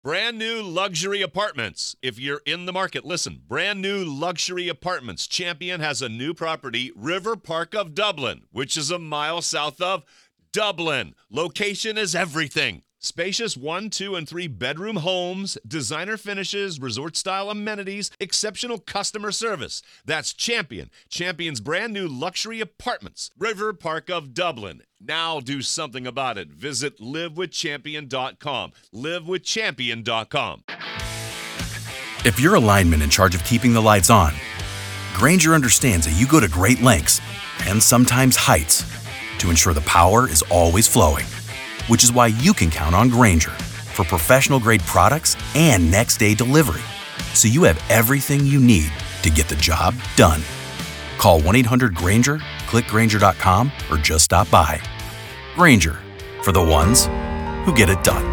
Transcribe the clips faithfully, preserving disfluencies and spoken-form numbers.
Brand new luxury apartments. If you're in the market, listen. Brand new luxury apartments. Champion has a new property, River Park of Dublin, which is a mile south of Dublin. Location is everything. Spacious one, two, and three bedroom homes, designer finishes, resort-style amenities, exceptional customer service. That's Champion. Champion's brand new luxury apartments, River Park of Dublin. Now do something about it. Visit live with champion dot com. live with champion dot com. If you're a lineman in charge of keeping the lights on, Grainger understands that you go to great lengths and sometimes heights to ensure the power is always flowing. Which is why you can count on Grainger for professional-grade products and next-day delivery, so you have everything you need to get the job done. Call one eight hundred Grainger, click Grainger dot com, or just stop by. Grainger, for the ones who get it done.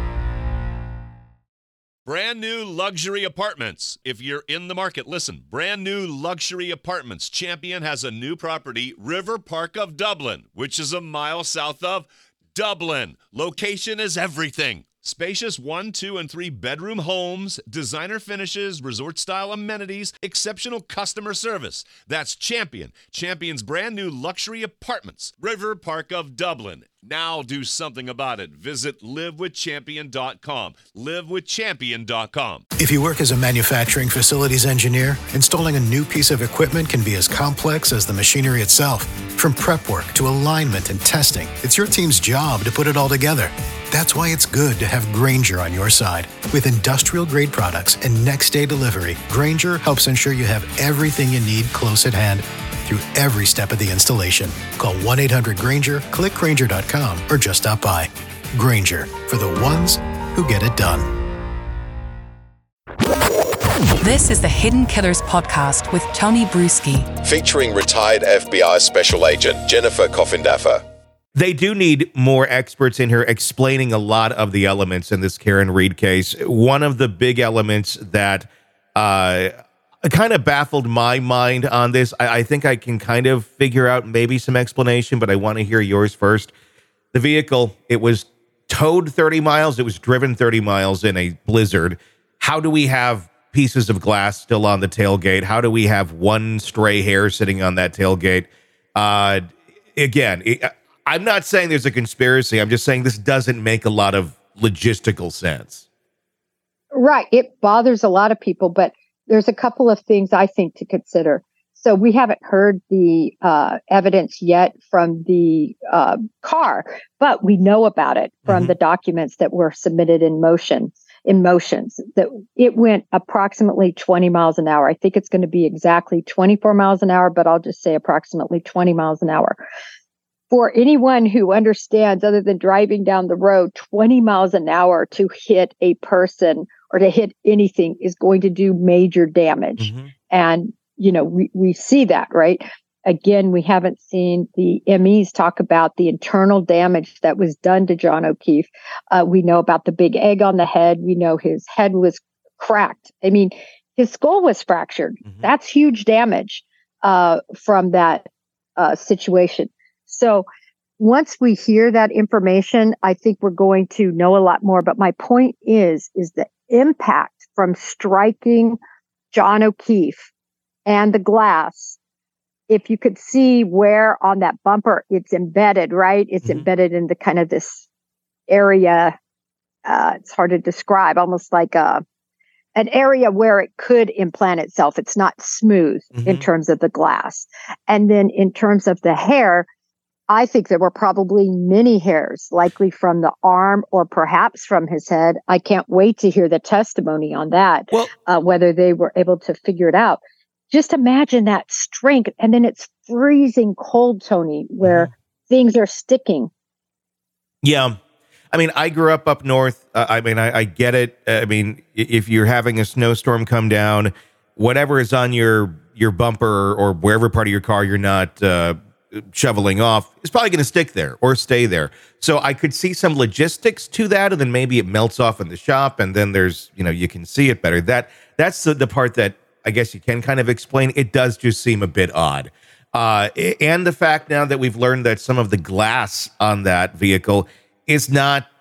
Brand new luxury apartments. If you're in the market, listen. Brand new luxury apartments. Champion has a new property, River Park of Dublin, which is a mile south of Dublin. Location is everything. Spacious one, two, and three bedroom homes, designer finishes, resort-style amenities, exceptional customer service. That's Champion. Champion's brand new luxury apartments, River Park of Dublin. Now do something about it. Visit live with champion dot com. live with champion dot com. If you work as a manufacturing facilities engineer, installing a new piece of equipment can be as complex as the machinery itself. From prep work to alignment and testing, it's your team's job to put it all together. That's why it's good to have Grainger on your side. With industrial-grade products and next-day delivery, Grainger helps ensure you have everything you need close at hand through every step of the installation. Call one eight hundred Grainger, click Grainger dot com, or just stop by. Grainger, for the ones who get it done. This is the Hidden Killers podcast with Tony Bruschi, featuring retired F B I Special Agent Jennifer Coffindaffer. They do need more experts in here explaining a lot of the elements in this Karen Read case. One of the big elements that uh, kind of baffled my mind on this, I, I think I can kind of figure out maybe some explanation, but I want to hear yours first. The vehicle, it was towed thirty miles. It was driven thirty miles in a blizzard. How do we have pieces of glass still on the tailgate? How do we have one stray hair sitting on that tailgate? Uh, again, it, I'm not saying there's a conspiracy. I'm just saying this doesn't make a lot of logistical sense. Right. It bothers a lot of people, but there's a couple of things I think to consider. So we haven't heard the uh, evidence yet from the uh, car, but we know about it from mm-hmm. the documents that were submitted in motion, in motions, that it went approximately twenty miles an hour. I think it's going to be exactly twenty-four miles an hour, but I'll just say approximately twenty miles an hour. For anyone who understands, other than driving down the road, twenty miles an hour to hit a person or to hit anything is going to do major damage. Mm-hmm. And, you know, we, we see that, right? Again, we haven't seen the M Es talk about the internal damage that was done to John O'Keefe. Uh, we know about the big egg on the head. We know his head was cracked. I mean, his skull was fractured. Mm-hmm. That's huge damage uh, from that uh, situation. So once we hear that information, I think we're going to know a lot more. But my point is, is the impact from striking John O'Keefe and the glass. If you could see where on that bumper it's embedded, right? It's mm-hmm. embedded in the kind of this area. Uh, it's hard to describe, almost like a an area where it could implant itself. It's not smooth mm-hmm. in terms of the glass. And then in terms of the hair, I think there were probably many hairs, likely from the arm or perhaps from his head. I can't wait to hear the testimony on that, well, uh, whether they were able to figure it out. Just imagine that strength. And then it's freezing cold, Tony, where mm-hmm. things are sticking. Yeah. I mean, I grew up up north. Uh, I mean, I, I get it. I mean, if you're having a snowstorm come down, whatever is on your, your bumper or wherever part of your car you're not uh, shoveling off is probably going to stick there or stay there. So I could see some logistics to that, and then maybe it melts off in the shop, and then there's, you know, you can see it better. That That's the, the part that I guess you can kind of explain. It does just seem a bit odd. Uh, and the fact now that we've learned that some of the glass on that vehicle is not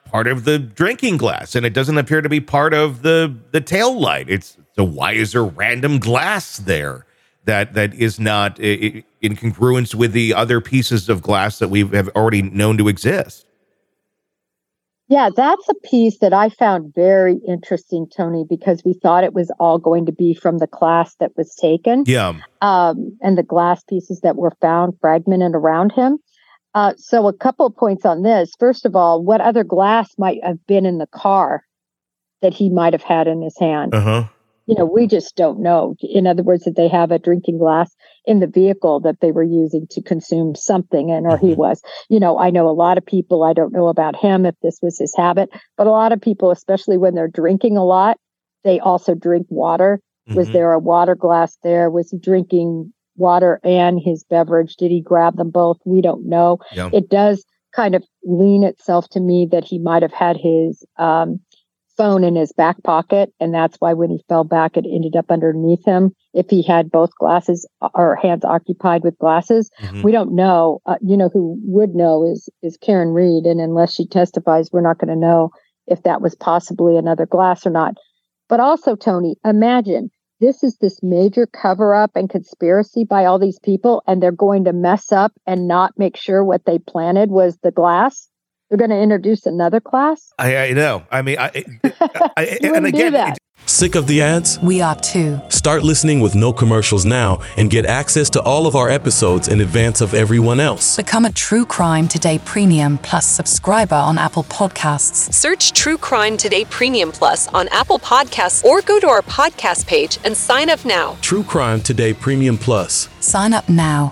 part of the drinking glass, and it doesn't appear to be part of the the tail light. It's so why is there random glass there that that is not in congruence with the other pieces of glass that we have already known to exist? Yeah, that's a piece that I found very interesting, Tony, because we thought it was all going to be from the glass that was taken. Yeah. Um, and the glass pieces that were found fragmented around him. Uh, so a couple of points on this. First of all, what other glass might have been in the car that he might have had in his hand? Uh-huh. You know, we just don't know. In other words, that they have a drinking glass in the vehicle that they were using to consume something in, or mm-hmm. he was. You know, I know a lot of people, I don't know about him if this was his habit, but a lot of people, especially when they're drinking a lot, they also drink water. Mm-hmm. Was there a water glass there? Was he drinking water and his beverage? Did he grab them both? We don't know. Yeah. It does kind of lean itself to me that he might have had his um, phone in his back pocket, and that's why when he fell back, it ended up underneath him. If he had both glasses or hands occupied with glasses, mm-hmm. we don't know. Uh, you know, who would know is is Karen Read, and unless she testifies, we're not going to know if that was possibly another glass or not. But also, Tony, imagine this is this major cover-up and conspiracy by all these people, and they're going to mess up and not make sure what they planted was the glass. They're going to introduce another class. I, I know. I mean, I, I, I and again, it, sick of the ads? We are too. Start listening with no commercials now and get access to all of our episodes in advance of everyone else. Become a True Crime Today Premium Plus subscriber on Apple Podcasts. Search True Crime Today Premium Plus on Apple Podcasts or go to our podcast page and sign up now. True Crime Today Premium Plus. Sign up now.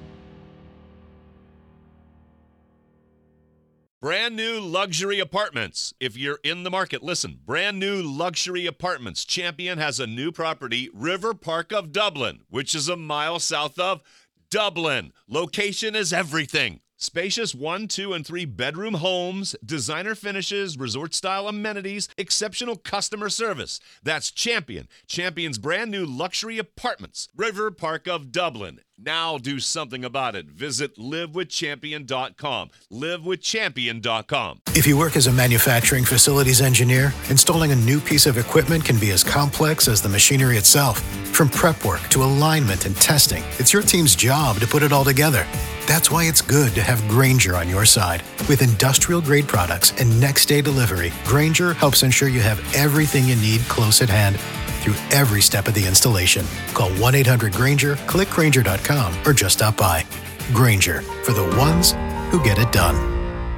Brand new luxury apartments. If you're in the market, listen. Brand new luxury apartments. Champion has a new property, River Park of Dublin, which is a mile south of Dublin. Location is everything. Spacious one, two, and three bedroom homes, designer finishes, resort-style amenities, exceptional customer service. That's Champion. Champion's brand new luxury apartments, River Park of Dublin. Now do something about it. Visit live with champion dot com. live with champion dot com. If you work as a manufacturing facilities engineer, installing a new piece of equipment can be as complex as the machinery itself. From prep work to alignment and testing, it's your team's job to put it all together. That's why it's good to have Grainger on your side. With industrial-grade products and next-day delivery, Grainger helps ensure you have everything you need close at hand through every step of the installation. Call one eight hundred Grainger, click Grainger dot com, or just stop by. Grainger, for the ones who get it done.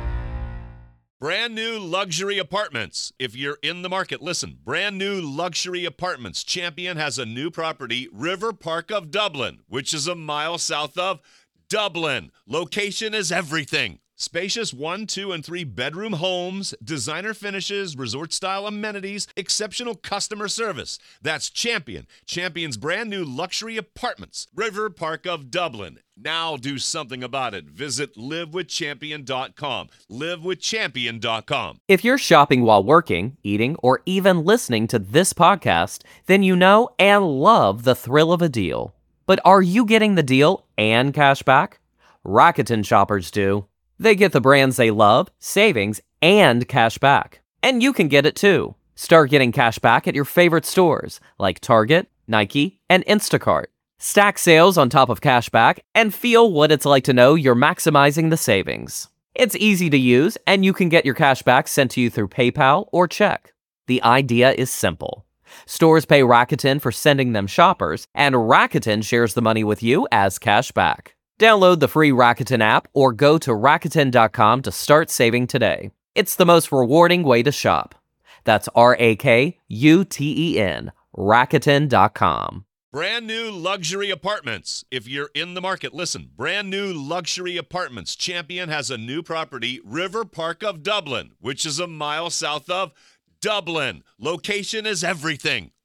Brand new luxury apartments. If you're in the market, listen. Brand new luxury apartments. Champion has a new property, River Park of Dublin, which is a mile south of Dublin. Location is everything. Spacious one, two, and three bedroom homes, designer finishes, resort-style amenities, exceptional customer service. That's Champion. Champion's brand new luxury apartments, River Park of Dublin. Now do something about it. Visit live with champion dot com. live with champion dot com. If you're shopping while working, eating, or even listening to this podcast, then you know and love the thrill of a deal. But are you getting the deal and cash back? Rakuten shoppers do. They get the brands they love, savings, and cash back. And you can get it too. Start getting cash back at your favorite stores like Target, Nike, and Instacart. Stack sales on top of cash back and feel what it's like to know you're maximizing the savings. It's easy to use, and you can get your cash back sent to you through PayPal or check. The idea is simple. Stores pay Rakuten for sending them shoppers, and Rakuten shares the money with you as cash back. Download the free Rakuten app or go to Rakuten dot com to start saving today. It's the most rewarding way to shop. That's R A K U T E N, Rakuten dot com. Brand new luxury apartments. If you're in the market, listen. Brand new luxury apartments. Champion has a new property, River Park of Dublin, which is a mile south of Dublin. Location is everything.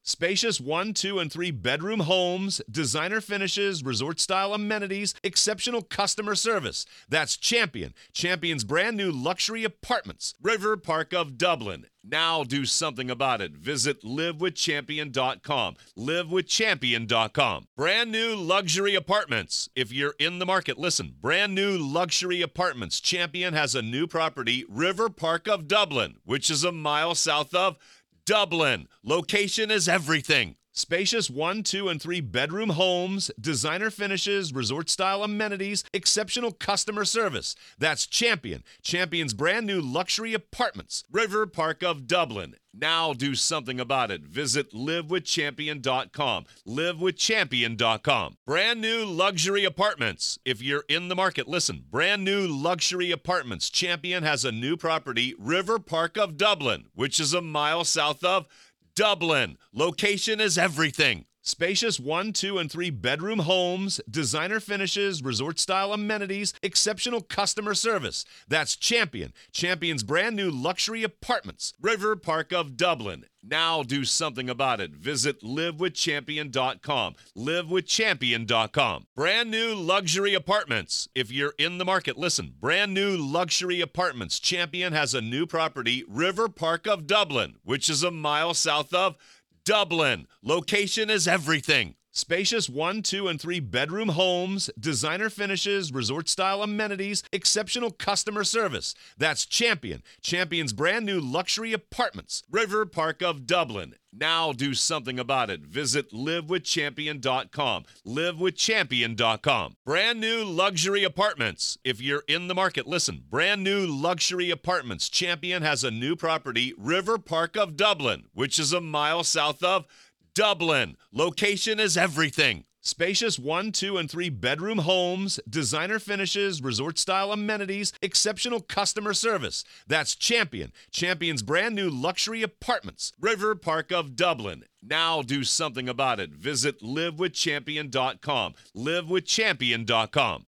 Spacious one, two, and three bedroom homes, designer finishes, resort-style amenities, exceptional customer service. That's Champion. Champion's brand new luxury apartments. River Park of Dublin. Now do something about it. Visit live with champion dot com. live with champion dot com. Brand new luxury apartments. If you're in the market, listen. Brand new luxury apartments. Champion has a new property, River Park of Dublin, which is a mile south of Dublin. Location is everything. Spacious one, two, and three bedroom homes, designer finishes, resort-style amenities, exceptional customer service. That's Champion. Champion's brand new luxury apartments. River Park of Dublin. Now do something about it. Visit live with champion dot com. live with champion dot com. Brand new luxury apartments. If you're in the market, listen. Brand new luxury apartments. Champion has a new property, River Park of Dublin, which is a mile south of Dublin. Location is everything. Spacious one, two, and three bedroom homes, designer finishes, resort-style amenities, exceptional customer service. That's Champion. Champion's brand new luxury apartments. River Park of Dublin. Now do something about it. Visit live with champion dot com. live with champion dot com. Brand new luxury apartments. If you're in the market, listen. Brand new luxury apartments. Champion has a new property, River Park of Dublin, which is a mile south of Dublin. Location is everything. Spacious one, two, and three bedroom homes, designer finishes, resort-style amenities, exceptional customer service. That's Champion. Champion's brand new luxury apartments. River Park of Dublin. Now do something about it. Visit live with champion dot com. live with champion dot com. Brand new luxury apartments. If you're in the market, listen. Brand new luxury apartments. Champion has a new property, River Park of Dublin, which is a mile south of Dublin. Location is everything. Spacious one, two, and three bedroom homes, designer finishes, resort-style amenities, exceptional customer service. That's Champion. Champion's brand new luxury apartments. River Park of Dublin. Now do something about it. Visit live with champion dot com. live with champion dot com.